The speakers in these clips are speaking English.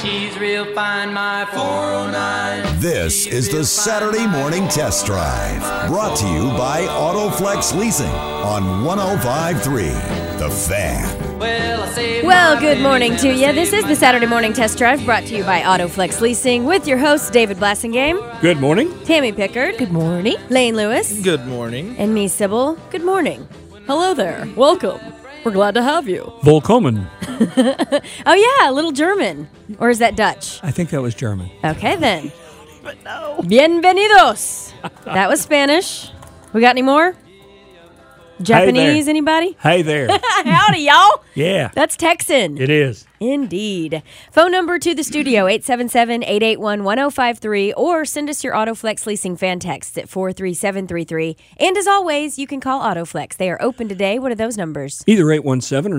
she's real fine, my 409. This is the Saturday Morning Test Drive, brought to you by AutoFlex Leasing on 105.3 The Fan. Well, good morning to you. This is the Saturday Morning Test Drive, brought to you by AutoFlex Leasing, with your hosts, David Blassingame. Good morning. Tammy Pickard. Good morning. Lane Lewis. Good morning. And me, Sybil. Good morning. Hello there. Welcome. We're glad to have you. Volkomen. Oh, yeah, a little German. Or is that Dutch? I think that was German. Okay, then. But no. Bienvenidos. That was Spanish. We got any more? Japanese, anybody? Hey there. Howdy, y'all. Yeah. That's Texan. It is. Indeed. Phone number to the studio, 877-881-1053, or send us your AutoFlex Leasing fan texts at 43733. And as always, you can call AutoFlex. They are open today. What are those numbers? Either 817 or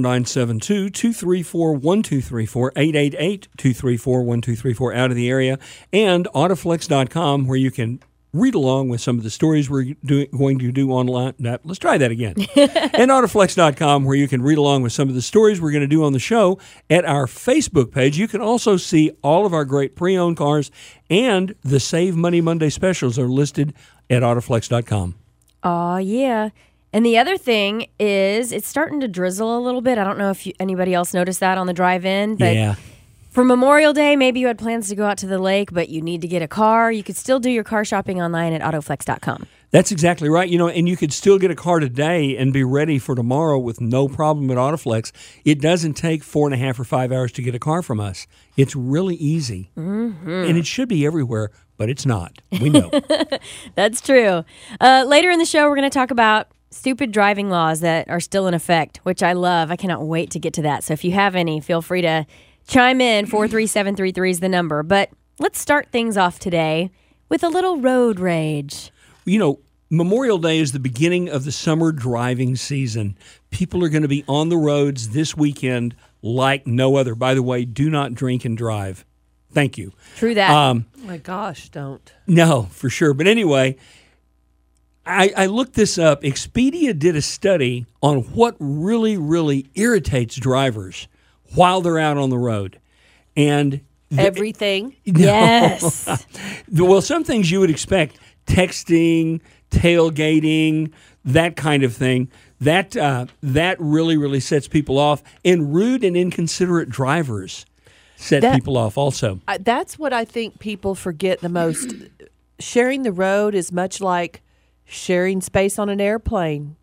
972-234-1234, 888-234-1234 out of the area, and AutoFlex.com, where you can read along with some of the stories we're going to do online. Let's try that again. And AutoFlex.com, where you can read along with some of the stories we're going to do on the show. At our Facebook page, you can also see all of our great pre-owned cars, and the Save Money Monday specials are listed at AutoFlex.com. Oh, yeah. And the other thing is it's starting to drizzle a little bit. I don't know if anybody else noticed that on the drive-in, but yeah. For Memorial Day, maybe you had plans to go out to the lake, but you need to get a car. You could still do your car shopping online at AutoFlex.com. That's exactly right. You know, and you could still get a car today and be ready for tomorrow with no problem at AutoFlex. It doesn't take 4.5 or 5 hours to get a car from us. It's really easy. Mm-hmm. And it should be everywhere, but it's not. We know. That's true. Later in the show, we're going to talk about stupid driving laws that are still in effect, which I love. I cannot wait to get to that. So if you have any, feel free to chime in. 43733 is the number. But let's start things off today with a little road rage. You know, Memorial Day is the beginning of the summer driving season. People are going to be on the roads this weekend like no other. By the way, do not drink and drive. Thank you. True that. Oh my gosh, don't. No, for sure. But anyway, I looked this up. Expedia did a study on what really, really irritates drivers while they're out on the road. And everything? Yes. Well, some things you would expect, texting, tailgating, that kind of thing, that really, really sets people off. And rude and inconsiderate drivers set people off also. That's what I think people forget the most. Sharing the road is much like sharing space on an airplane.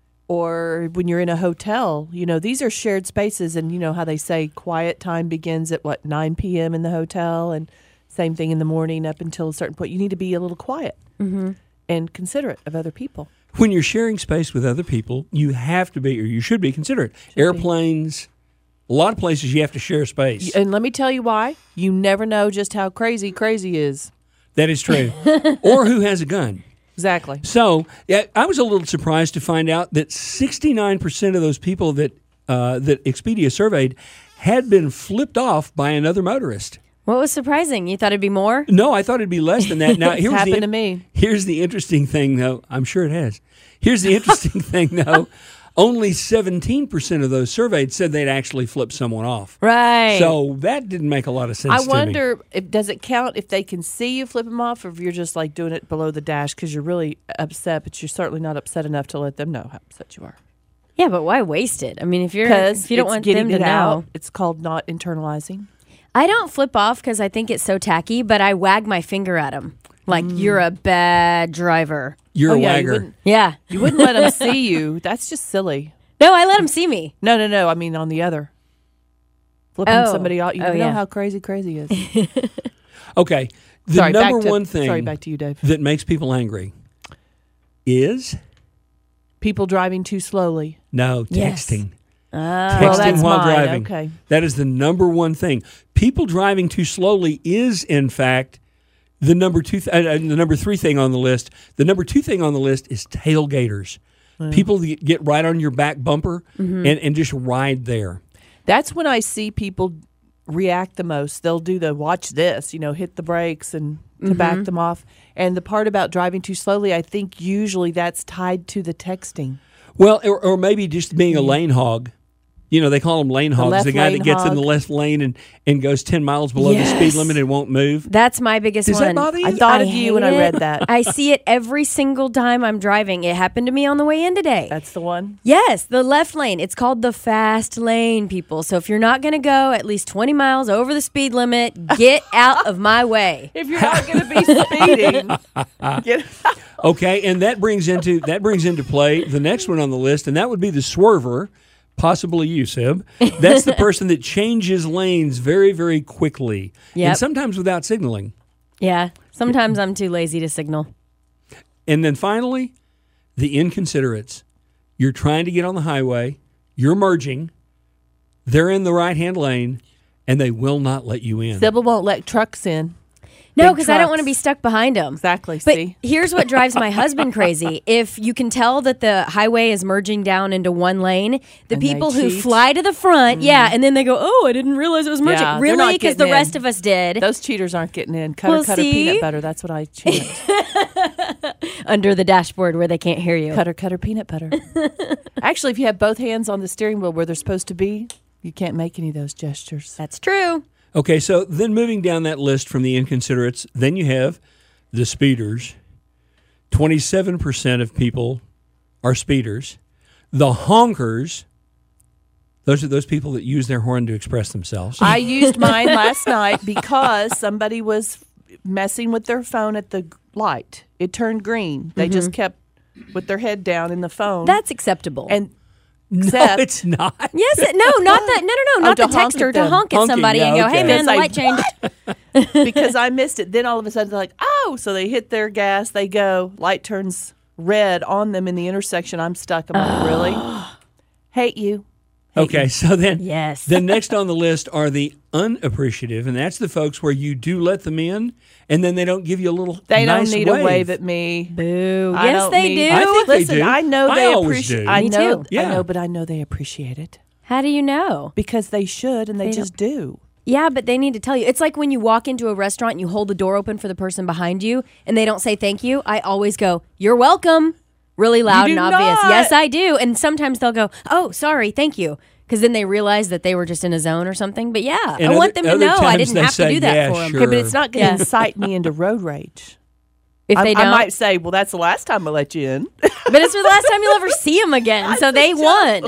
Or when you're in a hotel, you know, these are shared spaces, and you know how they say quiet time begins at 9 p.m. in the hotel, and same thing in the morning up until a certain point. You need to be a little quiet and considerate of other people. When you're sharing space with other people, you have to be, or you should be considerate. Airplanes, a lot of places you have to share space. And let me tell you why. You never know just how crazy is. That is true. Or who has a gun. Exactly. So, yeah, I was a little surprised to find out that 69% of those people that Expedia surveyed had been flipped off by another motorist. What was surprising? You thought it'd be more? No, I thought it'd be less than that. Now, It's happened to me. Here's the interesting thing, though. I'm sure it has. Here's the interesting thing, though. Only 17% of those surveyed said they'd actually flip someone off. Right. So that didn't make a lot of sense to me. I wonder, does it count if they can see you flip them off, or if you're just like doing it below the dash because you're really upset, but you're certainly not upset enough to let them know how upset you are. Yeah, but why waste it? I mean, if you don't want them to know. It's called not internalizing. I don't flip off because I think it's so tacky, but I wag my finger at them. Like, you're a bad driver. You're a wagger. You wouldn't let them see you. That's just silly. No, I let them see me. No. I mean, on the other. Flipping somebody out. You know how crazy is. Okay. The number one thing Sorry, back to you, Dave. that makes people angry is? People driving too slowly. No, Yes. texting. Well, Texting that's while mine. driving. Okay. That is the number one thing. People driving too slowly is, in fact, the number three thing on the list. The number two thing on the list is tailgaters. People that get right on your back bumper and just ride there. That's when I see people react the most. They'll do the watch this, hit the brakes and to back them off. And the part about driving too slowly, I think usually that's tied to the texting. Well, or maybe just being a lane hog. You know, they call them lane hogs. left The guy lane that gets in hog. the left lane and goes 10 miles below the speed Yes. limit and won't move. That's my biggest Does one. that bother you? I thought of hate you when I it. read that. I see it every single time I'm driving. It happened to me on the way in today. That's the one. Yes, the left lane. It's called the fast lane, people. So if you're not going to go at least 20 miles over the speed limit, get out of my way. If you're not going to be speeding, get Okay, and that brings into play the next one on the list, and that would be the swerver, possibly you, Sib. That's the person that changes lanes very, very quickly, Yep. and sometimes without signaling. Yeah, sometimes I'm too lazy to signal. And then finally, the inconsiderates. You're trying to get on the highway, you're merging, they're in the right-hand lane, and they will not let you in. Sybil won't let trucks in. No, Big because I don't trucks. want to be stuck behind them. Exactly. But See? here's what drives my husband crazy. If you can tell that the highway is merging down into one lane, the And they people who cheat. fly to the front, and then they go, oh, I didn't realize it was merging. Yeah, they're really? not Because the getting rest in. of us did. Those cheaters aren't getting in. Cutter, Well, cutter, see? peanut butter. That's what I chant. Under the dashboard where they can't hear you. Cutter, cutter, peanut butter. Actually, if you have both hands on the steering wheel where they're supposed to be, you can't make any of those gestures. That's true. Okay, so then moving down that list from the inconsiderates, then you have the speeders. 27% of people are speeders. The honkers, those are those people that use their horn to express themselves. I used mine last night because somebody was messing with their phone at the light. It turned green. They just kept with their head down in the phone. That's acceptable. and No, except it's not. yes, not that. No, not to the honk texter at to them. honk at Honking, somebody and yeah, go, hey, okay. man, the Say, light changed. because I missed it. Then all of a sudden they're like, oh, so they hit their gas, they go, light turns red on them in the intersection. I'm stuck. I'm like, really? Hate you. Okay, so then Yes. then next on the list are the unappreciative, and that's the folks where you do let them in, and then they don't give you a little They nice don't need wave. a wave at me. Boo. I Yes, don't they need- do. I think they Listen, do. I know I they always appreciate. do. I Me know, too. Yeah. I know, but I know they appreciate it How do you know? because they should, and they just do. Yeah, but they need to tell you. It's like when you walk into a restaurant and you hold the door open for the person behind you and they don't say thank you. I always go, you're welcome, really loud You and do obvious. not. Yes, I do. And sometimes they'll go, oh, sorry, thank you. Because then they realize that they were just in a zone or something. But yeah, And I want them to other know I times didn't they have to say, do that yeah, for them. sure. Okay, but it's not going to Yeah. incite me into road rage. If they I don't. might say, well, that's the last time I let you in. But it's the last time you'll ever see them again. So they won.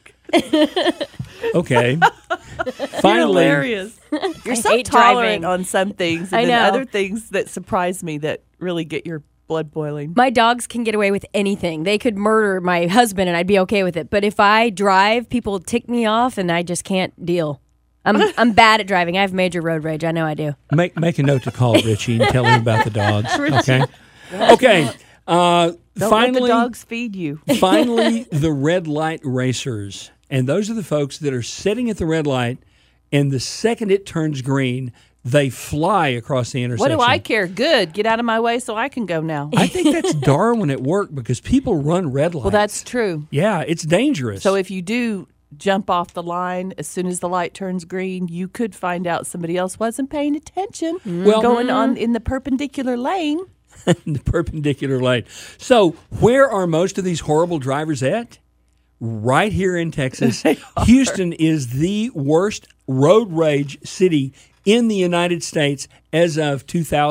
Okay. Finally, You're so hate tolerant driving. on some things, I and then know. other things that surprise me that really get your blood boiling. My dogs can get away with anything. They could murder my husband and I'd be okay with it. But if I drive, people tick me off and I just can't deal. I'm bad at driving. I have major road rage. I know I do. make a note to call Richie and tell him about the dogs. Okay. Okay. Don't let the Finally, dogs feed you. finally, the red light racers. And those are the folks that are sitting at the red light, and the second it turns green, they fly across the What intersection. do I care? Good. Get out of my way so I can go now. I think that's Darwin at work because people run red lights. Well, that's true. Yeah, it's dangerous. So if you do jump off the line as soon as the light turns green, you could find out somebody else wasn't paying attention. Well- Going on in the perpendicular lane. in the perpendicular lane. So where are most of these horrible drivers at? Right here in Texas. Houston is the worst road rage city in the United States as of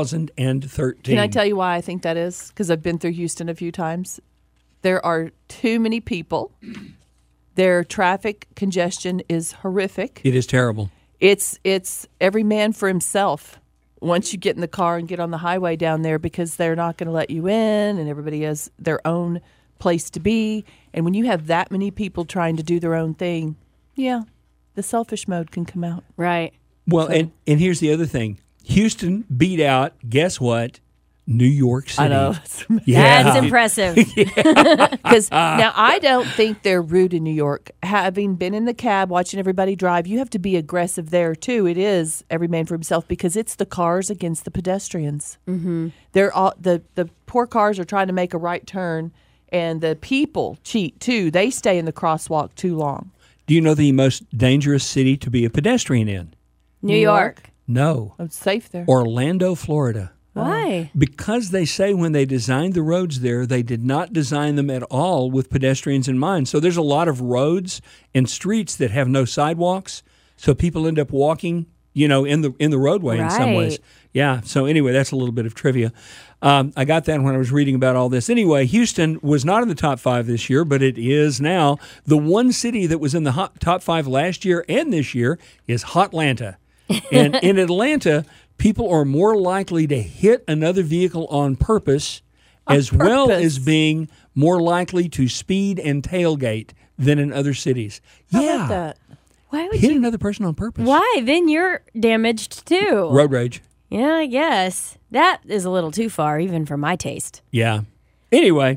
2013. Can I tell you why I think that is? Because I've been through Houston a few times. There are too many people. Their traffic congestion is horrific. It is terrible. It's every man for himself once you get in the car and get on the highway down there because they're not going to let you in and everybody has their own place to be. And when you have that many people trying to do their own thing, yeah, the selfish mode can come out. Right. Well, and here's the other thing. Houston beat out, guess what? New York City. I know. Yeah. That's impressive. Because now I don't think they're rude in New York. Having been in the cab watching everybody drive, you have to be aggressive there too. It is every man for himself because it's the cars against the pedestrians. Mm-hmm. They're all the poor cars are trying to make a right turn, and the people cheat too. They stay in the crosswalk too long. Do you know the most dangerous city to be a pedestrian in? New York. No. It's safe there. Orlando, Florida. Why? Because they say when they designed the roads there, they did not design them at all with pedestrians in mind. So there's a lot of roads and streets that have no sidewalks, so people end up walking, in the roadway in some ways. Right. Yeah. So anyway, that's a little bit of trivia. I got that when I was reading about all this. Anyway, Houston was not in the top 5 this year, but it is now. The one city that was in the top 5 last year and this year is Hotlanta. And in Atlanta, people are more likely to hit another vehicle on purpose, well as being more likely to speed and tailgate than in other cities. How about that? Why would Hit you? another person on purpose. Why? Then you're damaged too. Road rage. Yeah, I guess. That is a little too far, even for my taste. Yeah. Anyway,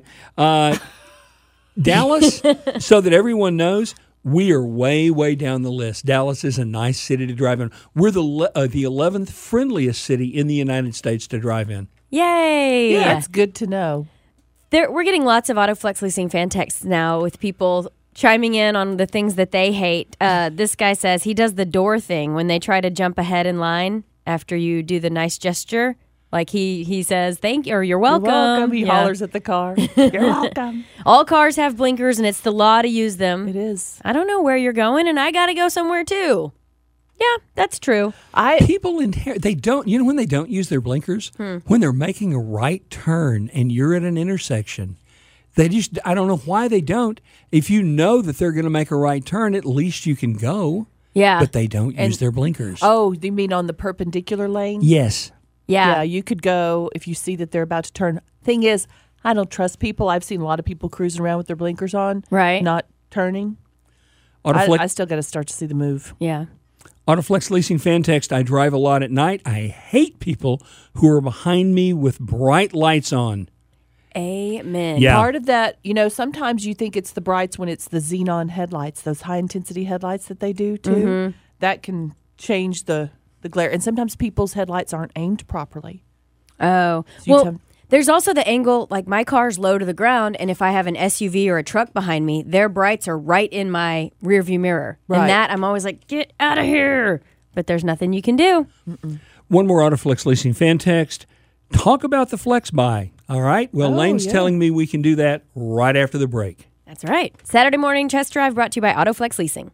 Dallas, so that everyone knows, we are way, way down the list. Dallas is a nice city to drive in. We're the 11th friendliest city in the United States to drive in. Yay! That's good to know. We're getting lots of AutoFlex leasing fan texts now with people chiming in on the things that they hate. This guy says he does the door thing when they try to jump ahead in line after you do the nice gesture. Like he says, thank you, or you're welcome. You're welcome. He Yeah. hollers at the car. You're welcome. All cars have blinkers, and it's the law to use them. It is. I don't know where you're going, and I got to go somewhere too. Yeah, that's true. People they don't, when they don't use their blinkers, when they're making a right turn and you're at an intersection, I don't know why they don't. If you know that they're going to make a right turn, at least you can go. Yeah. But they don't use their blinkers. Oh, you mean on the perpendicular lane? Yes. Yeah. Yeah, you could go if you see that they're about to turn. Thing is, I don't trust people. I've seen a lot of people cruising around with their blinkers on, Right. not turning. Autoflex, I still got to start to see the move. Yeah. Autoflex Leasing fan text, I drive a lot at night. I hate people who are behind me with bright lights on. Amen. Yeah. Part of that, sometimes you think it's the brights when it's the xenon headlights, those high intensity headlights that they do too. That can change the glare. And sometimes people's headlights aren't aimed properly. Oh. So you Well, tell- there's also the angle, like my car's low to the ground, and if I have an SUV or a truck behind me, their brights are right in my rearview mirror. Right. And that, I'm always like, get out of here. But there's nothing you can do. One more Autoflex Leasing fan text. Talk about the Flex Buy. All right? Well, Lane's telling me we can do that right after the break. That's right. Saturday morning test drive brought to you by AutoFlex Leasing.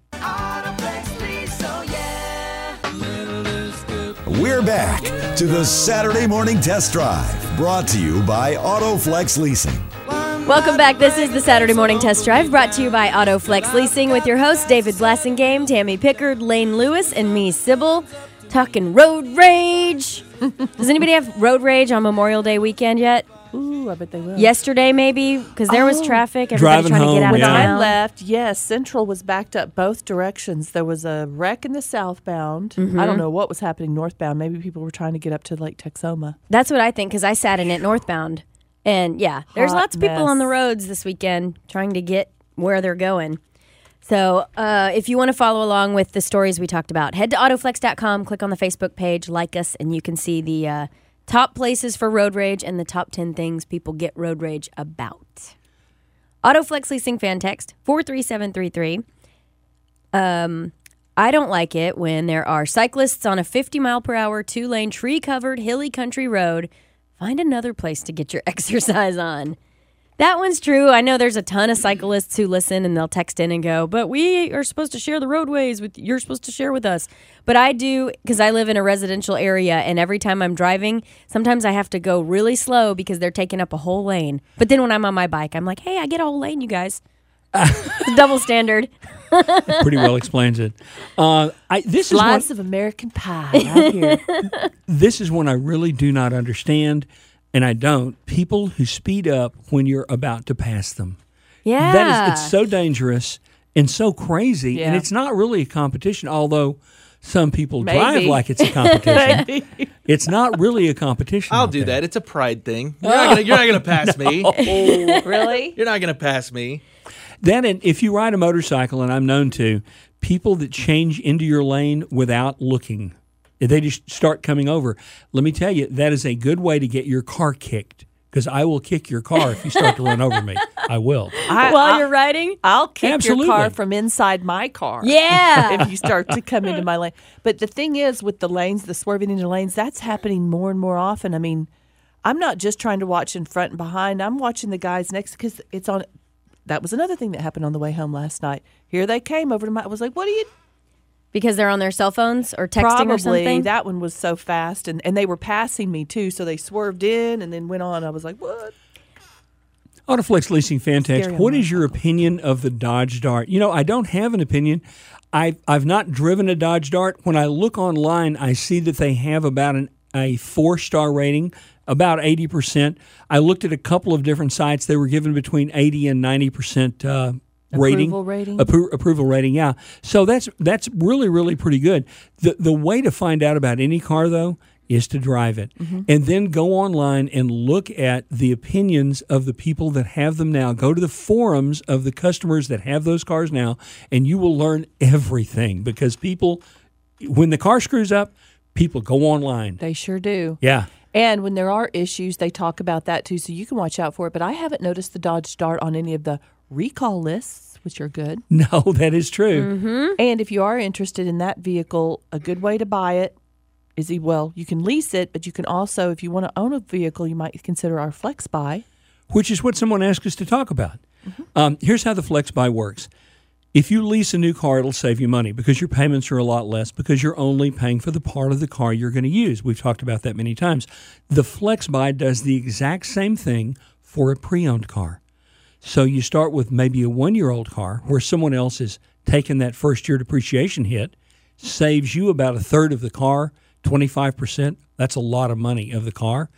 We're back to the Saturday Morning Test Drive, brought to you by AutoFlex Leasing. Welcome back. This is the Saturday morning test drive brought to you by AutoFlex Leasing with your hosts, David Blassingame, Tammy Pickard, Lane Lewis, and me, Sybil, talking road rage. Does anybody have road rage on Memorial Day weekend yet? Ooh, I bet they will. Yesterday, maybe, because there was traffic. Everybody Driving trying to get home, out of yeah. I town. left. Yes, Central was backed up both directions. There was a wreck in the southbound. I don't know what was happening northbound. Maybe people were trying to get up to Lake Texoma. That's what I think, because I sat in it northbound. And yeah, there's Hot lots of people mess. on the roads this weekend trying to get where they're going. So if you want to follow along with the stories we talked about, head to autoflex.com, click on the Facebook page, like us, and you can see the top places for road rage and the top 10 things people get road rage about. AutoFlex Leasing fan text 43733. I don't like it when there are cyclists on a 50 mile per hour, 2-lane, tree-covered, hilly country road. Find another place to get your exercise on. That one's true. I know there's a ton of cyclists who listen and they'll text in and go, but we are supposed to share the roadways with, you're supposed to share with us. But I do, because I live in a residential area, and every time I'm driving, sometimes I have to go really slow because they're taking up a whole lane. But then when I'm on my bike, I'm like, hey, I get a whole lane, you guys. It's a double standard. Pretty well explains it. This Slice of American pie out here. This is one I really do not understand, and I don't. People who speed up when you're about to pass them. Yeah. It's so dangerous and so crazy, and Yeah. it's not really a competition, although some people Maybe. drive like it's a competition. It's not really a competition. I'll out do there. that. It's a pride thing. You're not gonna pass me. Really? You're not gonna pass me. That, and if you ride a motorcycle, and I'm known to, people that change into your lane without looking, they just start coming over. Let me tell you, that is a good way to get your car kicked. because I will kick your car if you start to run over me. I will. While you're riding? I'll kick Absolutely. your car from inside my car. Yeah. If you start to come into my lane. But the thing is, with the lanes, the swerving into lanes, that's happening more and more often. I mean, I'm not just trying to watch in front and behind. I'm watching the guys next because it's on. That was another thing that happened on the way home last night. Here they came over to my. I was like, "What are you?" Because they're on their cell phones or texting Probably. or something? That one was so fast, and they were passing me too. So they swerved in and then went on. I was like, "What?" Autoflex Leasing fan text. Scary What on is your opinion of the Dodge Dart? You know, I don't have an opinion. I've not driven a Dodge Dart. When I look online, I see that they have about a 4-star rating, about 80%. I looked at a couple of different sites. They were given between 80 and 90% rating. Approval rating? Approval rating, yeah. So that's really, really pretty good. The way to find out about any car, though, is to drive it. And then go online and look at the opinions of the people that have them now. Go to the forums of the customers that have those cars now, and you will learn everything. Because people, when the car screws up, people go online. They sure do. Yeah. And when there are issues, they talk about that too, so you can watch out for it. But I haven't noticed the Dodge Dart on any of the recall lists, which are good. No, that is true. And if you are interested in that vehicle, a good way to buy it is, you can lease it, but you can also, if you want to own a vehicle, you might consider our Flex Buy. Which is what someone asked us to talk about. Here's how the Flex Buy works. If you lease a new car, it'll save you money because your payments are a lot less because you're only paying for the part of the car you're going to use. We've talked about that many times. The Flex Buy does the exact same thing for a pre-owned car. So you start with maybe a 1-year-old car where someone else has taken that first-year depreciation hit, saves you about a third of the car, 25%. That's a lot of money of the car.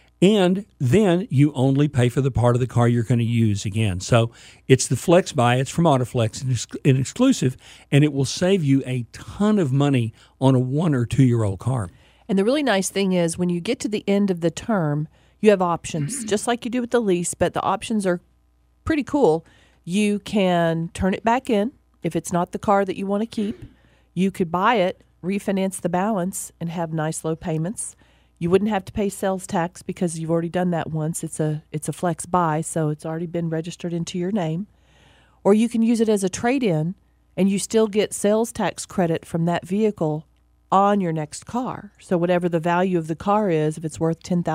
And then you only pay for the part of the car you're going to use again. So it's the Flex Buy. It's from Autoflex, an exclusive, and it will save you a ton of money on a 1 or 2-year-old car. And the really nice thing is when you get to the end of the term, you have options, just like you do with the lease, but the options are pretty cool. You can turn it back in if it's not the car that you want to keep. You could buy it, refinance the balance, and have nice low payments. You wouldn't have to pay sales tax because you've already done that once. It's a Flex Buy, so it's already been registered into your name. Or you can use it as a trade-in, and you still get sales tax credit from that vehicle on your next car. So whatever the value of the car is, if it's worth $10,000,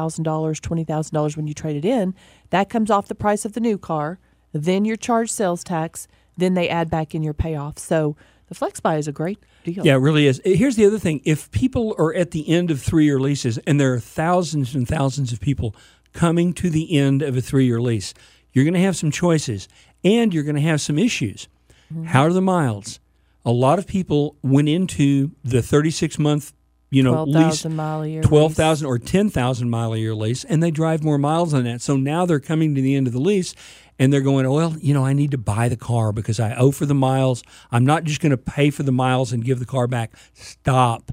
$20,000 when you trade it in, that comes off the price of the new car. Then you're charged sales tax. Then they add back in your payoff. So the Flex Buy is a great deal. Yeah, it really is. Here's the other thing. If people are at the end of 3-year leases, and there are thousands and thousands of people coming to the end of a 3-year lease, you're going to have some choices, and you're going to have some issues. How are the miles? A lot of people went into the 36-month, lease, 12,000 mile a year 12,000 or 10,000 mile a year lease, and they drive more miles on that. So now they're coming to the end of the lease, and they're going, I need to buy the car because I owe for the miles. I'm not just going to pay for the miles and give the car back. Stop.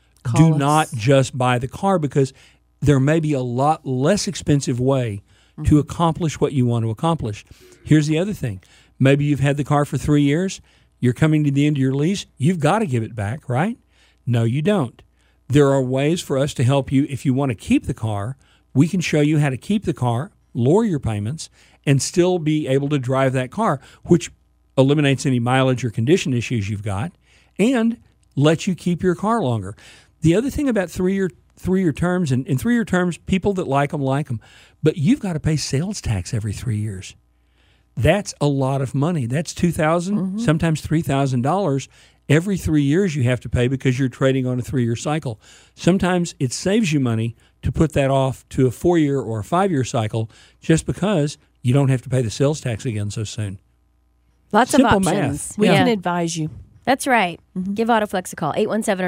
Do not just buy the car because there may be a lot less expensive way to accomplish what you want to accomplish. Here's the other thing. Maybe you've had the car for 3 years. You're coming to the end of your lease. You've got to give it back, right? No, you don't. There are ways for us to help you. If you want to keep the car, we can show you how to keep the car, lower your payments, and still be able to drive that car, which eliminates any mileage or condition issues you've got, and lets you keep your car longer. The other thing about three-year terms, and in 3-year terms, people that like them, but you've got to pay sales tax every 3 years. That's a lot of money. That's $2,000, sometimes $3,000 every 3 years you have to pay because you're trading on a 3-year cycle. Sometimes it saves you money to put that off to a 4-year or a 5-year cycle just because you don't have to pay the sales tax again so soon. Lots Simple of options. math. We Yeah. can advise you. That's right. Give Autoflex a call, 817 or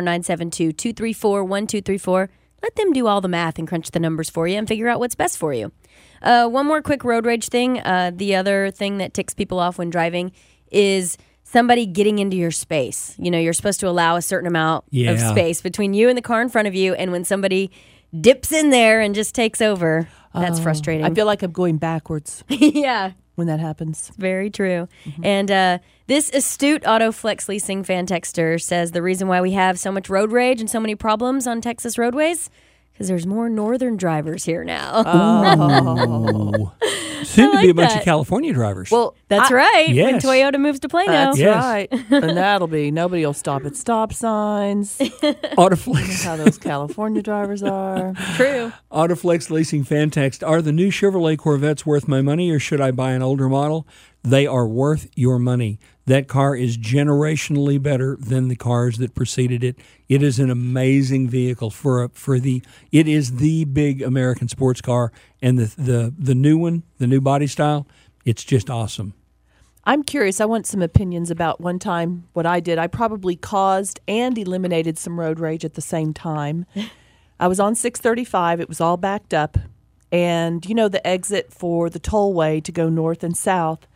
972-234-1234. Let them do all the math and crunch the numbers for you and figure out what's best for you. One more quick road rage thing. The other thing that ticks people off when driving is somebody getting into your space. You're supposed to allow a certain amount of space between you and the car in front of you, and when somebody dips in there and just takes over, that's frustrating. I feel like I'm going backwards yeah. when that happens. Very true. And this astute Autoflex Leasing fan texter says the reason why we have so much road rage and so many problems on Texas roadways, because there's more northern drivers here now. Oh. Soon to be a like bunch of that. California drivers. Well, That's right. When Yes. Toyota moves to Plano. that's Yes. right. And that'll be, nobody will stop at stop signs. Autoflex. How those California drivers are. True. Autoflex Leasing fan text. Are the new Chevrolet Corvettes worth my money, or should I buy an older model? They are worth your money. That car is generationally better than the cars that preceded it. It is an amazing vehicle it is the big American sports car, and the new one, the new body style, it's just awesome. I'm curious. I want some opinions about one time what I did. I probably caused and eliminated some road rage at the same time. I was on 635. It was all backed up. And, you know, the exit for the tollway to go north and south,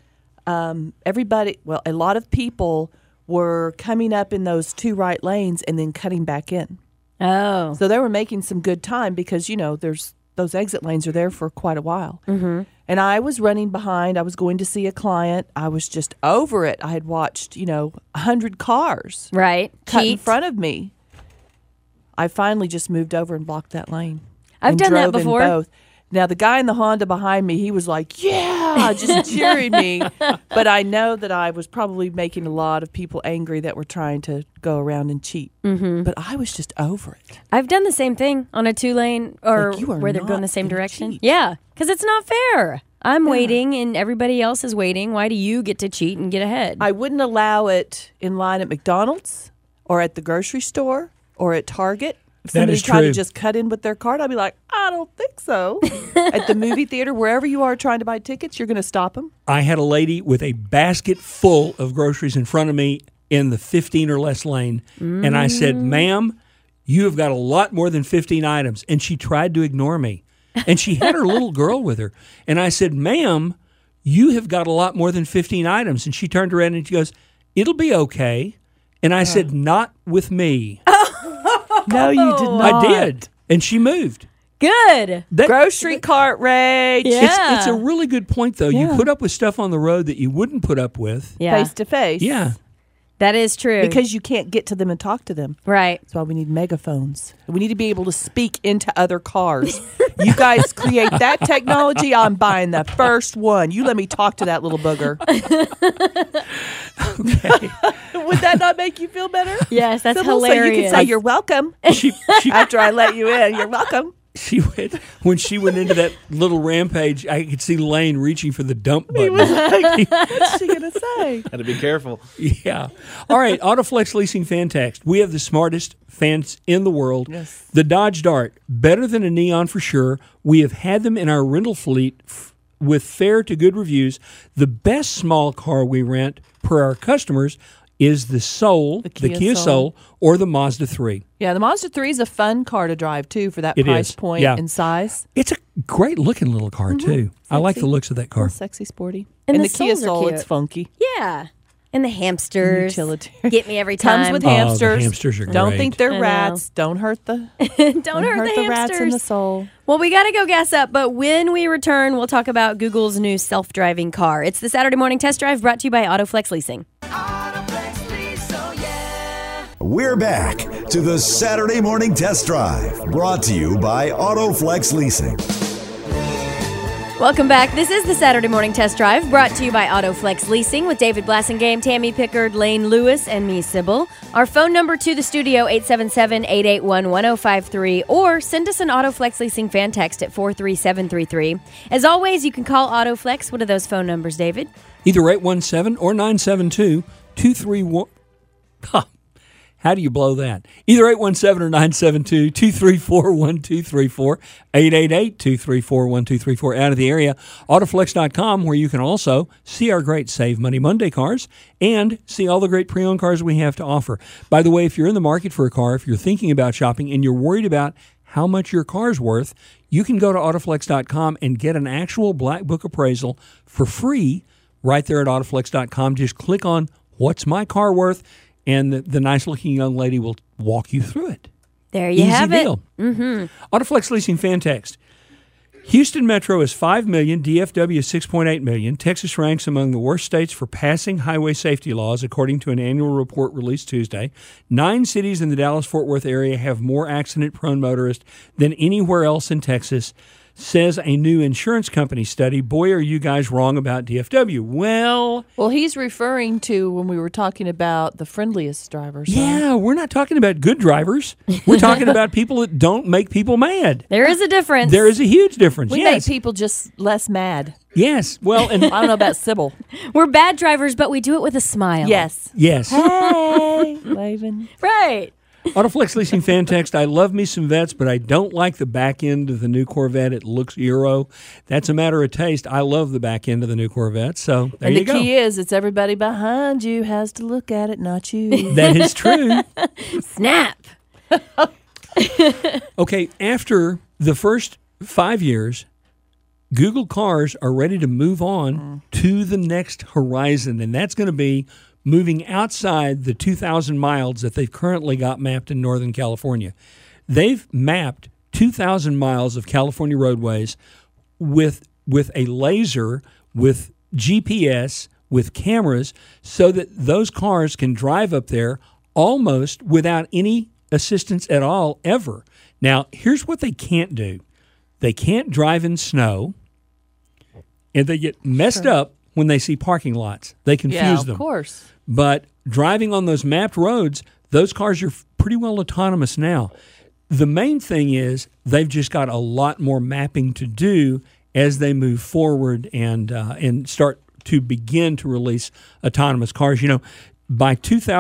a lot of people were coming up in those two right lanes and then cutting back in. Oh. So they were making some good time because, you know, there's those exit lanes are there for quite a while. Mm-hmm. And I was running behind. I was going to see a client. I was just over it. I had watched, 100 cars Right. cut in Cheat. front of me. I finally just moved over and blocked that lane. I've and done that drove in before. both. Now, the guy in the Honda behind me, he was like, yeah, just cheering me. But I know that I was probably making a lot of people angry that were trying to go around and cheat. Mm-hmm. But I was just over it. I've done the same thing on a 2-lane or Like, you are where they're going not the same gonna direction. cheat. Yeah, because it's not fair. I'm waiting and everybody else is waiting. Why do you get to cheat and get ahead? I wouldn't allow it in line at McDonald's or at the grocery store or at Target. If That somebody is tried true. to just cut in with their card, I'd be like, I don't think so. At the movie theater, wherever you are trying to buy tickets, you're going to stop them. I had a lady with a basket full of groceries in front of me in the 15 or less lane. And I said, ma'am, you have got a lot more than 15 items. And she tried to ignore me. And she had her little girl with her. And I said, ma'am, you have got a lot more than 15 items. And she turned around and she goes, it'll be okay. And I said, not with me. No, you did not. I did. And she moved. Good. That- Grocery cart rage. Yeah. It's a really good point, though. You Yeah. put up with stuff on the road that you wouldn't put up with. Yeah, Face to face. Yeah. that is true. Because you can't get to them and talk to them. right. That's why we need megaphones. We need to be able to speak into other cars. You guys create that technology, I'm buying the first one. You let me talk to that little booger. Okay. Would that not make you feel better? Yes, that's Sybil, so you hilarious. can say you're welcome she after I let you in. You're welcome. she went when she went into that little rampage. I could see Lane reaching for the dump button. What's she gonna say? Got to be careful. Yeah. All right. Autoflex Leasing fan text. We have the smartest fans in the world. Yes. The Dodge Dart, better than a Neon for sure. We have had them in our rental fleet with fair to good reviews. The best small car we rent per our customers is the Soul, the Kia Soul, or the Mazda 3. Yeah, the Mazda 3 is a fun car to drive too for that It price is. point Yeah. and size. It's a great looking little car too. I like the looks of that car. Sexy, sporty, And the the Kia Souls are Soul, cute. it's funky. Yeah. And the hamsters. Utilitarian. Get me every time. Comes with Oh, the hamsters. hamsters are Don't great. think I they're know. rats. Don't hurt the Don't hurt the rats in the hamsters. soul. Well, we got to go gas up, but when we return, we'll talk about Google's new self-driving car. It's the Saturday Morning Test Drive brought to you by Autoflex Leasing. We're back to the Saturday Morning Test Drive, brought to you by Autoflex Leasing. Welcome back. This is the Saturday Morning Test Drive brought to you by Autoflex Leasing with David Blassingame, Tammy Pickard, Lane Lewis, and me, Sybil. Our phone number to the studio, 877-881-1053, or send us an Autoflex Leasing fan text at 43733. As always, you can call Autoflex. What are those phone numbers, David? Either 817 or 972-231. Huh. How do you blow that? Either 817 or 972-234-1234, 888-234-1234 out of the area. Autoflex.com, where you can also see our great Save Money Monday cars and see all the great pre-owned cars we have to offer. By the way, if you're in the market for a car, if you're thinking about shopping and you're worried about how much your car's worth, you can go to Autoflex.com and get an actual Black Book appraisal for free right there at Autoflex.com. Just click on What's My Car Worth? And the nice-looking young lady will walk you through it. There you Easy have deal. it. Autoflex Leasing fan text. Houston Metro is 5 million, DFW is 6.8 million. Texas ranks among the worst states for passing highway safety laws, according to an annual report released Tuesday. 9 cities in the Dallas-Fort Worth area have more accident-prone motorists than anywhere else in Texas, says a new insurance company study. Boy, are you guys wrong about DFW. Well, he's referring to when we were talking about the friendliest drivers. yeah, we're not talking about good drivers. We're talking about people that don't make people mad. There is a difference. There is a huge difference. We Yes. make people just less mad. Yes. Well, and I don't know about Sybil. We're bad drivers, but we do it with a smile. Yes. yes. Hey, waving. Right. Autoflex Leasing fan text, I love me some Vets, but I don't like the back end of the new Corvette. It looks Euro. That's a matter of taste. I love the back end of the new Corvette. So there And you the go. key is, it's everybody behind you has to look at it, not you. That is true. Snap. Okay, after the first 5 years, Google cars are ready to move on to the next horizon, and that's going to be moving outside the 2,000 miles that they've currently got mapped in Northern California. They've mapped 2,000 miles of California roadways with a laser, with GPS, with cameras, so that those cars can drive up there almost without any assistance at all, ever. Now, here's what they can't do. They can't drive in snow, and they get messed up when they see parking lots. They confuse them. Of course. But driving on those mapped roads, those cars are pretty well autonomous now. The main thing is they've just got a lot more mapping to do as they move forward and start to begin to release autonomous cars. You know, by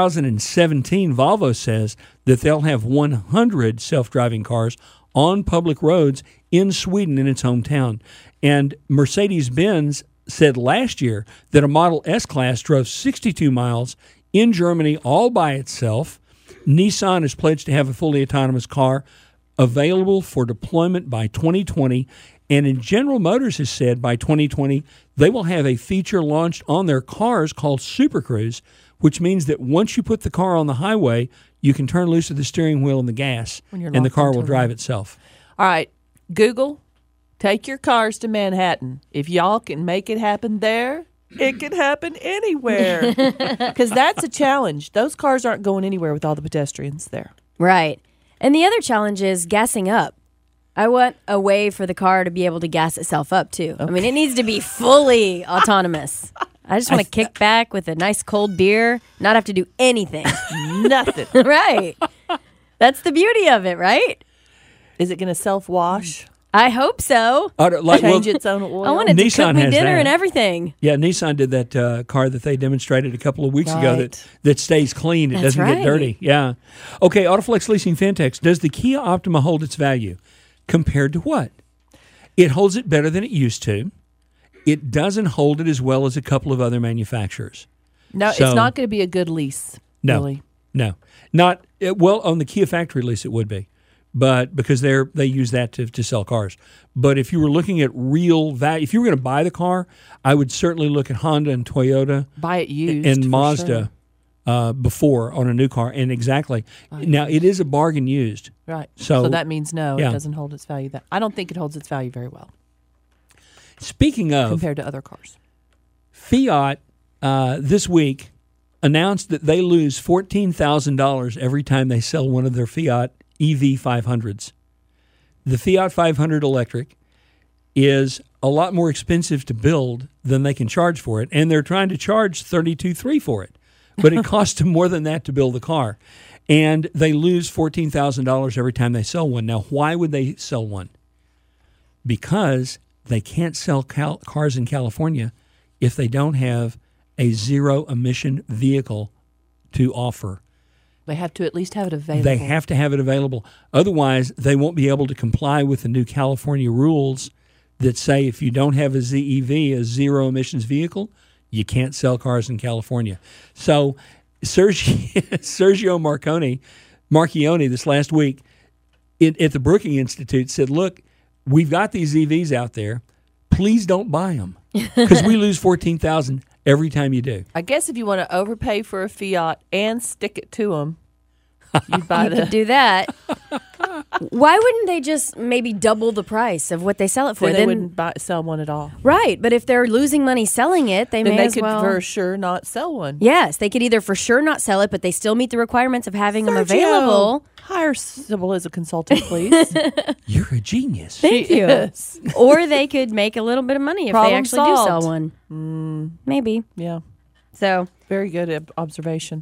2017, Volvo says that they'll have 100 self-driving cars on public roads in Sweden, in its hometown. And Mercedes-Benz said last year that a Model S-Class drove 62 miles in Germany all by itself. Nissan has pledged to have a fully autonomous car available for deployment by 2020. And General Motors has said by 2020 they will have a feature launched on their cars called Super Cruise, which means that once you put the car on the highway, you can turn loose of the steering wheel and the gas, and the car will drive itself. All right, Google, take your cars to Manhattan. If y'all can make it happen there, it can happen anywhere. Because that's a challenge. Those cars aren't going anywhere with all the pedestrians there. Right. And the other challenge is gassing up. I want a way for the car to be able to gas itself up, too. Okay. I mean, it needs to be fully autonomous. I just want to kick back with a nice cold beer, not have to do anything. Nothing. Right. That's the beauty of it, right? Is it going to self-wash? I hope so. Change its own oil? I want it to cook me has dinner that. and everything. Yeah, Nissan did that car that they demonstrated a couple of weeks ago that stays clean. It That's doesn't get dirty. Yeah. Okay, Autoflex Leasing Fantex. Does the Kia Optima hold its value? Compared to what? It holds it better than it used to. It doesn't hold it as well as a couple of other manufacturers. No, So- it's not going to be a good lease. No, Really. no, not well on the Kia factory lease. It would be, but because they use that to sell cars. But if you were looking at real value, if you were going to buy the car, I would certainly look at Honda and Toyota Buy it used. and for Mazda before on a new car. And exactly now, it is a bargain used. Sure. Right. So- So that means no, yeah. it doesn't hold its value. I don't think it holds its value very well Speaking of compared to other cars. Fiat, this week announced that they lose $14,000 every time they sell one of their Fiat EV 500s. The Fiat 500 electric is a lot more expensive to build than they can charge for it, and they're trying to charge $32,300 for it. But it costs them more than that to build the car. And they lose $14,000 every time they sell one. Now, why would they sell one? Because they can't sell cars in California if they don't have a zero-emission vehicle to offer. They have to at least have it available. They have to have it available. Otherwise, they won't be able to comply with the new California rules that say if you don't have a ZEV, a zero-emissions vehicle, you can't sell cars in California. So Sergio Marchionne this last week at the Brookings Institute said, look, we've got these EVs out there. Please don't buy them because we lose $14,000 every time you do. I guess if you want to overpay for a Fiat and stick it to them, you buy You could the. do that. Why wouldn't they just maybe double the price of what they sell it for? Then they wouldn't sell one at all. Right, but if they're losing money selling it, they Then may they as could well. for sure not sell one. Yes, they could either for sure not sell it, but they still meet the requirements of having them Sergio, available. Hire Sybil as a consultant, please. You're a genius. Thank you. Yes. Or they could make a little bit of money if Problem they actually do solved. sell one. Maybe. Yeah. So Very good observation.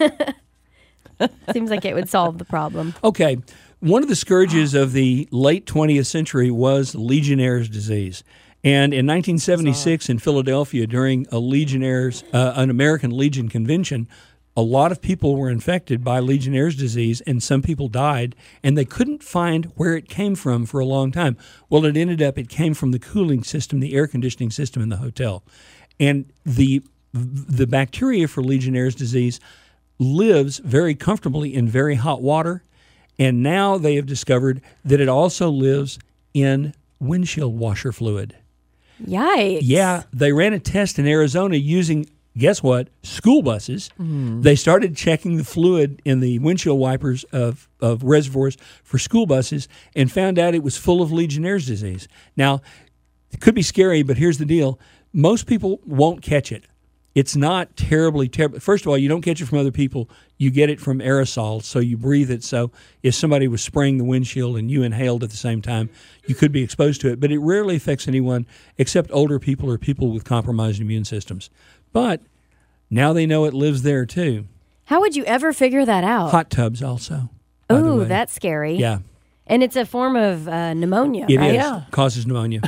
seems like it would solve the problem. Okay. One of the scourges of the late 20th century was Legionnaire's disease. And in 1976 in Philadelphia, during an American Legion convention, a lot of people were infected by Legionnaire's disease, and some people died, and they couldn't find where it came from for a long time. Well, it came from the cooling system, the air conditioning system in the hotel. And the bacteria for Legionnaire's disease lives very comfortably in very hot water, and now they have discovered that it also lives in windshield washer fluid. Yikes. Yeah, they ran a test in Arizona using, guess what, school buses. They started checking the fluid in the windshield wipers of reservoirs for school buses and found out it was full of Legionnaire's disease. Now, it could be scary, but here's the deal. Most people won't catch it. It's not terribly terrible. First of all, you don't catch it from other people. You get it from aerosols, so you breathe it. So if somebody was spraying the windshield and you inhaled at the same time, you could be exposed to it. But it rarely affects anyone except older people or people with compromised immune systems. But now they know it lives there too. How would you ever figure that out? Hot tubs also. by the Ooh, way. that's scary. Yeah, And it's a form of pneumonia, it right? is. Yeah. Causes pneumonia.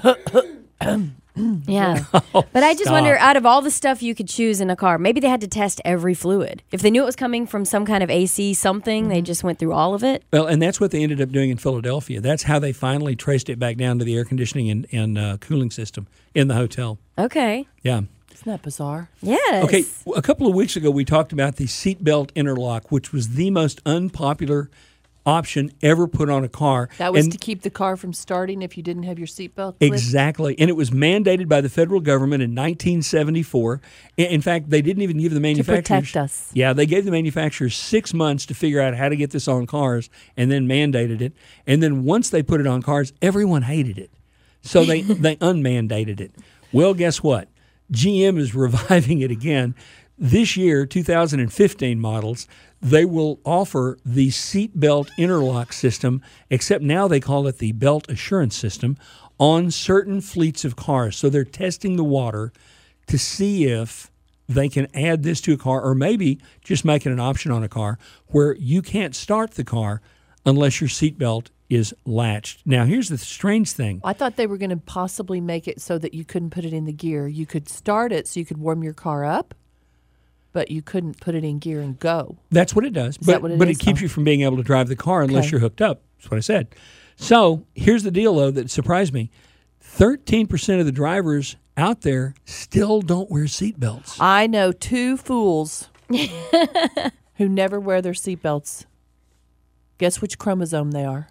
Yeah. But I just Stop. wonder, out of all the stuff you could choose in a car, maybe they had to test every fluid. If they knew it was coming from some kind of AC something, they just went through all of it. Well, and that's what they ended up doing in Philadelphia. That's how they finally traced it back down to the air conditioning and cooling system in the hotel. Okay. Yeah. Isn't that bizarre? Yes. Okay, a couple of weeks ago we talked about the seatbelt interlock, which was the most unpopular option ever put on a car. That was And to keep the car from starting if you didn't have your seatbelt clipped? Exactly. And it was mandated by the federal government in 1974. In fact, they didn't even give the manufacturers... protect us. Yeah, they gave the manufacturers 6 months to figure out how to get this on cars and then mandated it. And then once they put it on cars, everyone hated it. So they unmandated it. Well, guess what? GM is reviving it again. This year, 2015 models, they will offer the seatbelt interlock system, except now they call it the belt assurance system, on certain fleets of cars. So they're testing the water to see if they can add this to a car, or maybe just make it an option on a car where you can't start the car unless your seatbelt is latched. Now, here's the strange thing. I thought they were going to possibly make it so that you couldn't put it in the gear. You could start it so you could warm your car up, but you couldn't put it in gear and go. That's what it does. Is that what it but is? it keeps Oh. you from being able to drive the car unless Okay. you're hooked up. That's what I said. So here's the deal, though, that surprised me. 13% of the drivers out there still don't wear seatbelts. I know two fools who never wear their seatbelts. Guess which chromosome they are?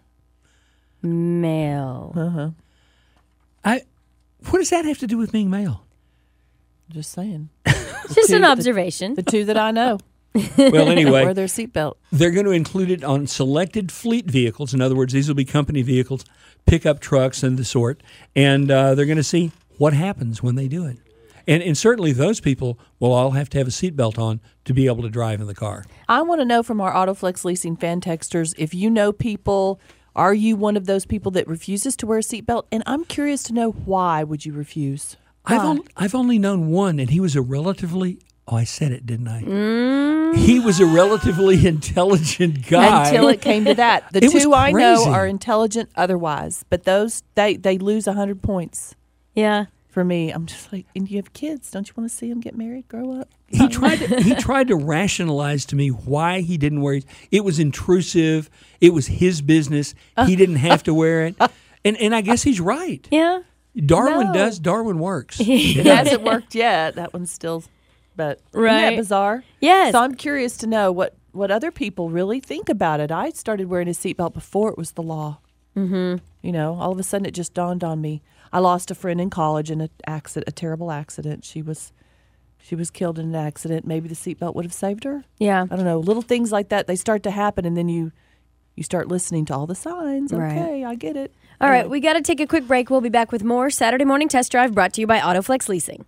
Male. What does that have to do with being male? Just saying. Just an the- observation. The two that I know Well, wear anyway, their seatbelt. they're going to include it on selected fleet vehicles. In other words, these will be company vehicles, pickup trucks, and the sort. And they're going to see what happens when they do it. And certainly those people will all have to have a seatbelt on to be able to drive in the car. I want to know from our AutoFlex Leasing fan texters if you know people. Are you one of those people that refuses to wear a seatbelt? And I'm curious to know, why would you refuse? Why? I've only known one, and he was a relatively... Oh, I said it, didn't I? He was a relatively intelligent guy. Until it came to that. The It was two I know crazy. are intelligent otherwise, but those they lose 100 points Yeah. for me. I'm just like, and you have kids. Don't you want to see them get married, grow up? He tried to rationalize to me why he didn't wear it. It was intrusive. It was his business. He didn't have to wear it. And I guess he's right. Yeah. Darwin No. does. Darwin works. It hasn't worked yet. That one's still, but isn't Right. that bizarre? Yes. So I'm curious to know what other people really think about it. I started wearing a seatbelt before it was the law. Mm-hmm. You know, all of a sudden it just dawned on me. I lost a friend in college in a terrible accident. She was killed in an accident. Maybe the seatbelt would have saved her. Yeah. I don't know. Little things like that, they start to happen, and then you you start listening to all the signs. Right. Okay, I get it. All right, we got to take a quick break. We'll be back with more Saturday Morning Test Drive brought to you by Autoflex Leasing.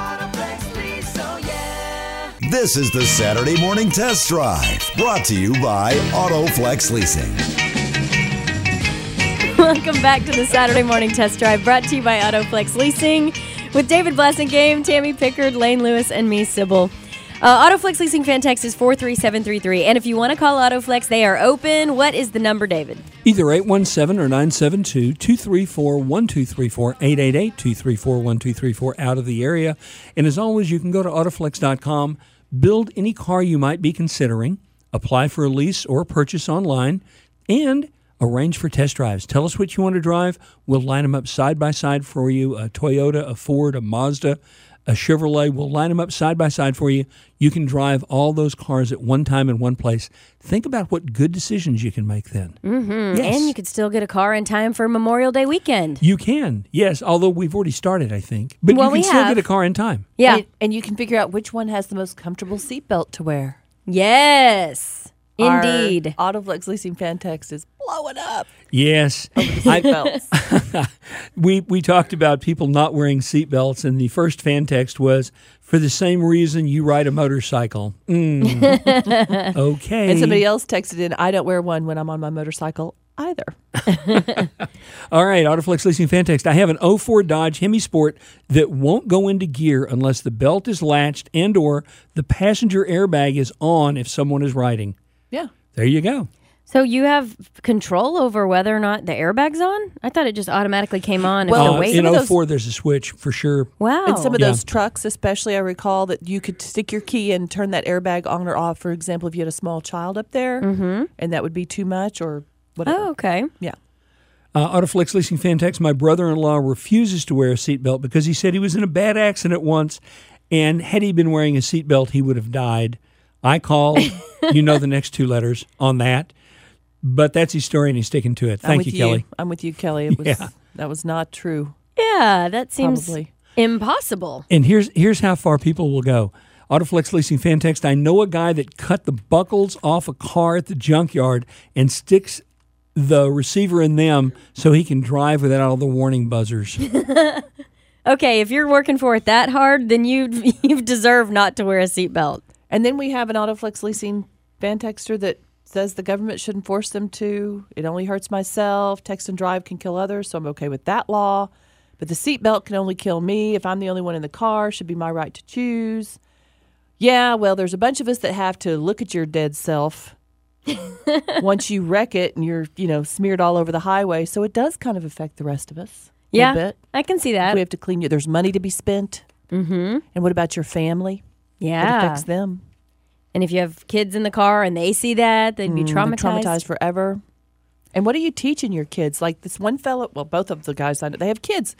This is the Saturday Morning Test Drive, brought to you by Autoflex Leasing. Welcome back to the Saturday Morning Test Drive brought to you by Autoflex Leasing with David Blassingame, Tammy Pickard, Lane Lewis, and me, Sybil. Autoflex Leasing fan text is 43733. And if you want to call Autoflex, they are open. What is the number, David? Either 817 or 972-234-1234, 888-234-1234 out of the area. And as always, you can go to autoflex.com, build any car you might be considering, apply for a lease or purchase online, and arrange for test drives. Tell us what you want to drive. We'll line them up side by side for you. A Toyota, a Ford, a Mazda, a Chevrolet. We'll line them up side by side for you. You can drive all those cars at one time in one place. Think about what good decisions you can make then. Mm-hmm. Yes. And you could still get a car in time for Memorial Day weekend. You can, yes, although we've already started, I think. But Well, you we can still have. get a car in time. Yeah. And you can figure out which one has the most comfortable seatbelt to wear. Yes, indeed. Our Autoflex Leasing fan text is blowing up. Yes. Seatbelts. We talked about people not wearing seatbelts, and the first fan text was, for the same reason you ride a motorcycle. Okay. And somebody else texted in, I don't wear one when I'm on my motorcycle either. All right, Autoflex Leasing fan text. I have an 04 Dodge Hemi Sport that won't go into gear unless the belt is latched and or the passenger airbag is on if someone is riding. Yeah. There you go. So you have control over whether or not the airbag's on? I thought it just automatically came on if Well, they're waiting. In some of those- 04, there's a switch for sure. Wow. And some of Yeah. those trucks, especially, I recall that you could stick your key and turn that airbag on or off. For example, if you had a small child up there, and that would be too much or whatever. Oh, okay. Yeah. Autoflex Leasing fan text. My brother-in-law refuses to wear a seatbelt because he said he was in a bad accident once, and had he been wearing a seatbelt, he would have died. I called, you know the next two letters on that, but that's his story, and he's sticking to it. Thank you, Kelly. I'm with you, Kelly. It was Yeah. That was not true. Yeah, that seems Probably. impossible. And here's how far people will go. Autoflex Leasing fan text. I know a guy that cut the buckles off a car at the junkyard and sticks the receiver in them so he can drive without all the warning buzzers. Okay, if you're working for it that hard, then you deserve not to wear a seatbelt. And then we have an Autoflex Leasing fan texter that says the government shouldn't force them to. It only hurts myself. Text and drive can kill others, so I'm okay with that law. But the seatbelt can only kill me. If I'm the only one in the car, should be my right to choose. Yeah, well, there's a bunch of us that have to look at your dead self once you wreck it and you're, smeared all over the highway. So it does kind of affect the rest of us. A Yeah, little bit. I can see that. We have to clean you. There's money to be spent. Mm-hmm. And what about your family? It Yeah. affects them. And if you have kids in the car and they see that, they'd be They're traumatized. traumatized forever. And what are you teaching your kids? Like this one fellow, well, both of the guys I know, they have kids.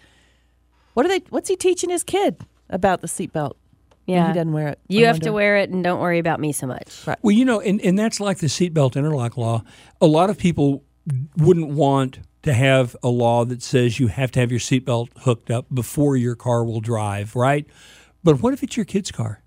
What's he teaching his kid about the seatbelt? when Yeah. he doesn't wear it. You I have to wonder. wear it and don't worry about me so much. Right. Well, and that's like the seatbelt interlock law. A lot of people wouldn't want to have a law that says you have to have your seatbelt hooked up before your car will drive, right? But what if it's your kid's car?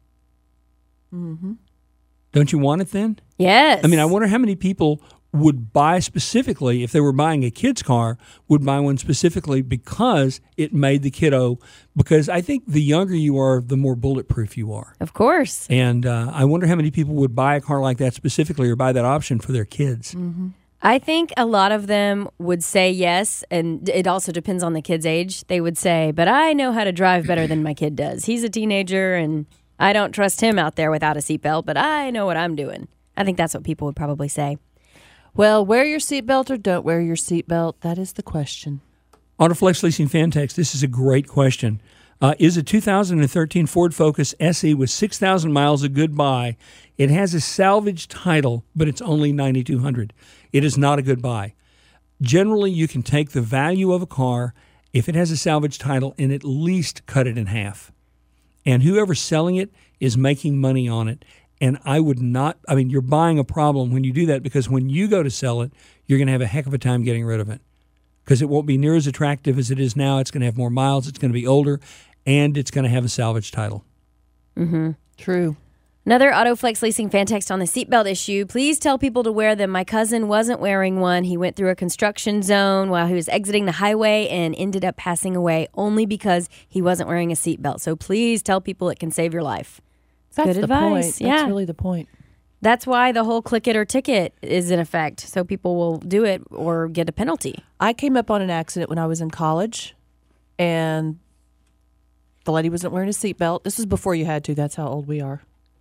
Mm-hmm. Don't you want it then? Yes. I mean, I wonder how many people would buy specifically, if they were buying a kid's car, would buy one specifically because it made the kiddo, because I think the younger you are, the more bulletproof you are. Of course. And I wonder how many people would buy a car like that specifically or buy that option for their kids. Mm-hmm. I think a lot of them would say yes, and it also depends on the kid's age. They would say, but I know how to drive better than my kid does. He's a teenager, and I don't trust him out there without a seatbelt, but I know what I'm doing. I think that's what people would probably say. Well, wear your seatbelt or don't wear your seatbelt. That is the question. Autoflex Leasing fan text, this is a great question. Is a 2013 Ford Focus SE with 6,000 miles a good buy? It has a salvage title, but it's only $9,200. It is not a good buy. Generally, you can take the value of a car, if it has a salvage title, and at least cut it in half. And whoever's selling it is making money on it. And I would not, I mean, you're buying a problem when you do that, because when you go to sell it, you're going to have a heck of a time getting rid of it. Because it won't be near as attractive as it is now. It's going to have more miles. It's going to be older. And it's going to have a salvage title. Mm-hmm. True. Another AutoFlex Leasing fan text on the seatbelt issue. Please tell people to wear them. My cousin wasn't wearing one. He went through a construction zone while he was exiting the highway and ended up passing away only because he wasn't wearing a seatbelt. So please tell people it can save your life. That's good the advice. point. Yeah. That's really the point. That's why the whole click it or ticket is in effect. So people will do it or get a penalty. I came up on an accident when I was in college, and the lady wasn't wearing a seatbelt. This is before you had to. That's how old we are.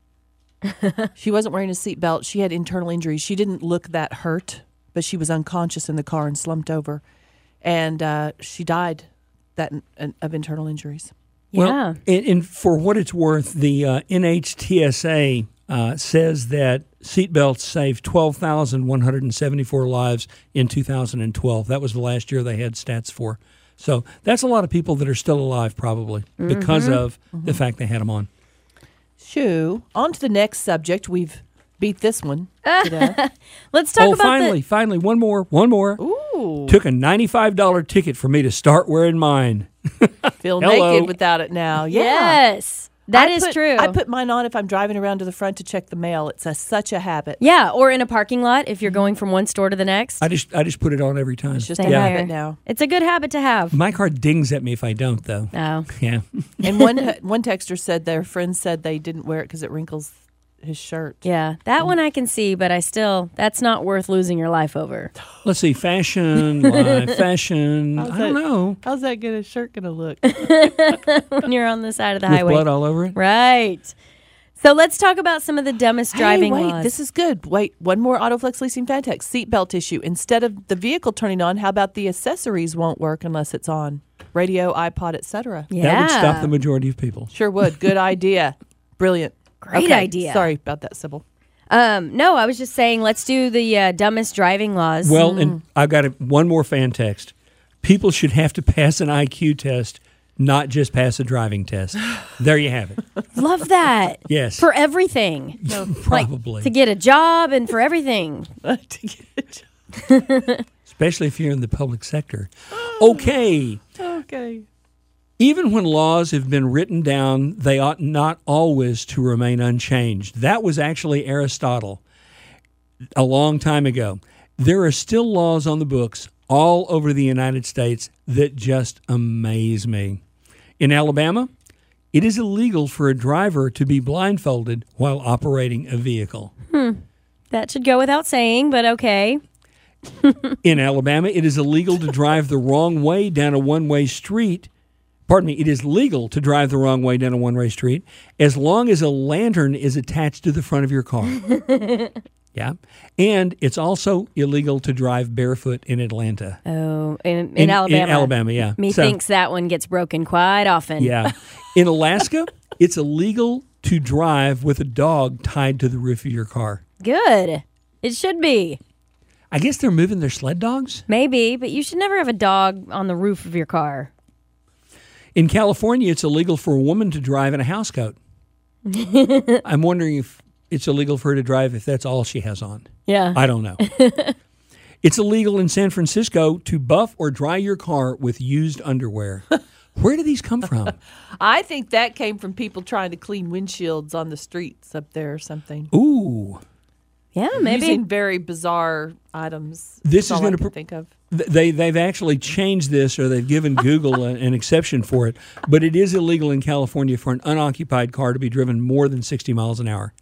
She wasn't wearing a seatbelt. She had internal injuries. She didn't look that hurt, but she was unconscious in the car and slumped over. And she died of internal injuries. Yeah. Well, and for what it's worth, the NHTSA says that seatbelts saved 12,174 lives in 2012. That was the last year they had stats for. So that's a lot of people that are still alive probably because of the fact they had them on. Shoo. On to the next subject. We've beat this one today. Let's talk about finally, one more. Ooh. Took a $95 ticket for me to start wearing mine. Feel Hello. naked without it now. Yeah. Yes, that is true. I put mine on if I'm driving around to the front to check the mail. It's such a habit. Yeah, or in a parking lot if you're going from one store to the next. I just put it on every time. It's just a Same habit here. now. It's a good habit to have. My car dings at me if I don't, though. Oh. Yeah. And one texter said their friend said they didn't wear it because it wrinkles his shirt. Yeah, that one I can see, but that's not worth losing your life over. Let's see. Fashion, life, fashion. I don't know. How's that shirt going to look? When you're on the side of the With highway. blood all over it? Right. So let's talk about some of the dumbest driving wait, laws. this is good. Wait, one more AutoFlex Leasing fan text. Seatbelt issue. Instead of the vehicle turning on, how about the accessories won't work unless it's on? Radio, iPod, etc. yeah. That would stop the majority of people. Sure would. Good idea. Brilliant. Great Okay, idea. Sorry about that, Sybil. No, I was just saying let's do the dumbest driving laws. Well, and I've got one more fan text. People should have to pass an IQ test, not just pass a driving test. There you have it. Love that. Yes. For everything. Probably. Like, to get a job and for everything. Especially if you're in the public sector. Okay. Okay. Even when laws have been written down, they ought not always to remain unchanged. That was actually Aristotle a long time ago. There are still laws on the books all over the United States that just amaze me. In Alabama, it is illegal for a driver to be blindfolded while operating a vehicle. That should go without saying, but okay. In Alabama, it is illegal to drive the wrong way down a one-way street. Pardon me, it is legal to drive the wrong way down a one-way street as long as a lantern is attached to the front of your car. Yeah. And it's also illegal to drive barefoot in Atlanta. Oh, in Alabama. In Alabama, yeah. Methinks that one gets broken quite often. Yeah. In Alaska, it's illegal to drive with a dog tied to the roof of your car. Good. It should be. I guess they're moving their sled dogs? Maybe, but you should never have a dog on the roof of your car. In California, it's illegal for a woman to drive in a housecoat. I'm wondering if it's illegal for her to drive if that's all she has on. Yeah. I don't know. It's illegal in San Francisco to buff or dry your car with used underwear. Where do these come from? I think that came from people trying to clean windshields on the streets up there or something. Ooh. Yeah, maybe. Using very bizarre items. This That's is all I gonna can think of. They've actually changed this, or they've given Google an exception for it, but it is illegal in California for an unoccupied car to be driven more than 60 miles an hour.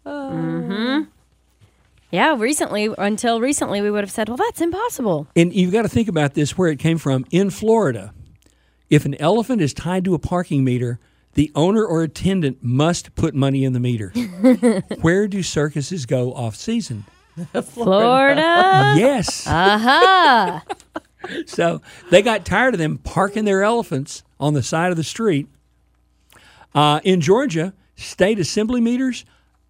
Yeah, until recently, we would have said, well, that's impossible. And you've got to think about this, where it came from. In Florida, if an elephant is tied to a parking meter, the owner or attendant must put money in the meter. Where do circuses go off season? Florida? Yes. Aha. So they got tired of them parking their elephants on the side of the street. In Georgia, state assembly members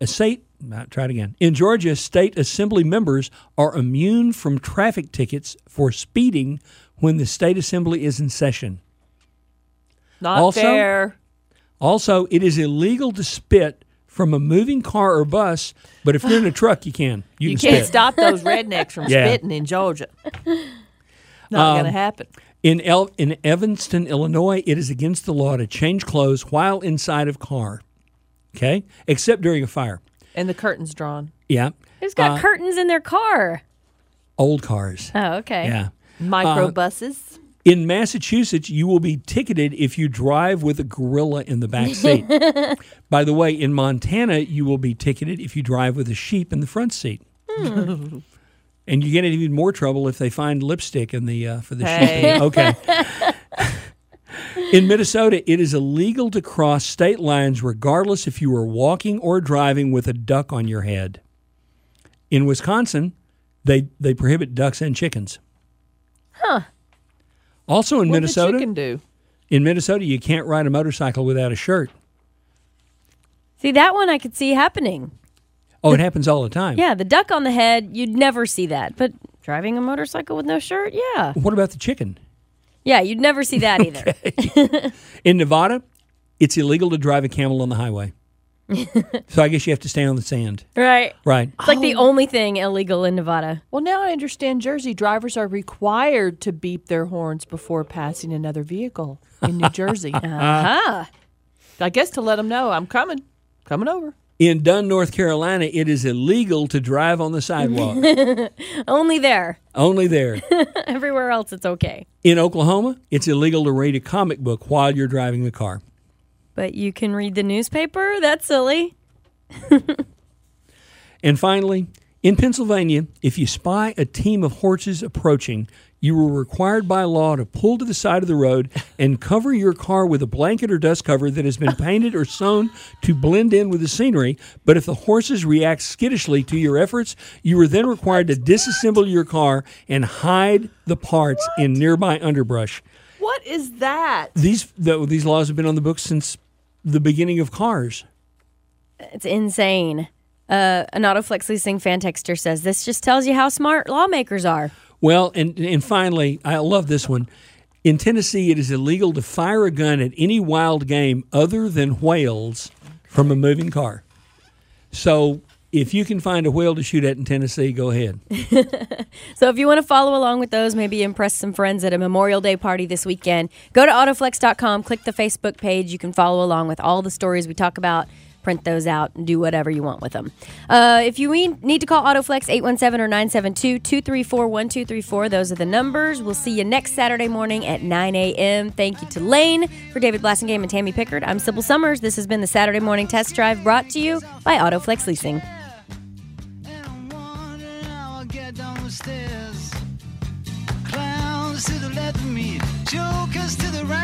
are immune from traffic tickets for speeding when the state assembly is in session. Not fair. Also, it is illegal to spit from a moving car or bus, but if you're in a truck, you can. You can can't spit. stop those rednecks from Yeah. spitting in Georgia. Not going to happen. In Evanston, Illinois, it is against the law to change clothes while inside of car. Okay? Except during a fire. And the curtain's drawn. Yeah. Who's got curtains in their car? Old cars. Oh, okay. Yeah. Microbuses. In Massachusetts, you will be ticketed if you drive with a gorilla in the back seat. By the way, in Montana, you will be ticketed if you drive with a sheep in the front seat. And you get in even more trouble if they find lipstick in the for the sheep. Okay. In Minnesota, it is illegal to cross state lines regardless if you are walking or driving with a duck on your head. In Wisconsin, they prohibit ducks and chickens. Huh. Also in What Minnesota, did chicken do? in Minnesota, you can't ride a motorcycle without a shirt. See, that one I could see happening. Oh, it happens all the time. Yeah, the duck on the head, you'd never see that. But driving a motorcycle with no shirt, yeah. What about the chicken? Yeah, you'd never see that either. In Nevada, it's illegal to drive a camel on the highway. So I guess you have to stay on the sand. Right. Right. It's like the only thing illegal in Nevada. Well, now I understand Jersey drivers are required to beep their horns before passing another vehicle in New Jersey. Aha. I guess to let them know I'm coming over. In Dunn, North Carolina, it is illegal to drive on the sidewalk. Only there. Only there. Everywhere else, it's okay. In Oklahoma, it's illegal to read a comic book while you're driving the car. But you can read the newspaper? That's silly. And finally, in Pennsylvania, if you spy a team of horses approaching, you are required by law to pull to the side of the road and cover your car with a blanket or dust cover that has been painted or sewn to blend in with the scenery. But if the horses react skittishly to your efforts, you are then required to disassemble your car and hide the parts in nearby underbrush. What is that? These laws have been on the books since the beginning of cars. It's insane. An Autoflex Leasing fan texter says, this just tells you how smart lawmakers are. Well, and finally, I love this one. In Tennessee, it is illegal to fire a gun at any wild game other than whales from a moving car. So if you can find a whale to shoot at in Tennessee, go ahead. So if you want to follow along with those, maybe impress some friends at a Memorial Day party this weekend, go to autoflex.com, click the Facebook page. You can follow along with all the stories we talk about. Print those out and do whatever you want with them. If you need to call Autoflex, 817 or 972-234-1234. Those are the numbers. We'll see you next Saturday morning at 9 a.m. Thank you to Lane. For David Blassingame and Tammy Pickard, I'm Sybil Summers. This has been the Saturday Morning Test Drive brought to you by Autoflex Leasing. Clowns to the left of me, jokers to the right.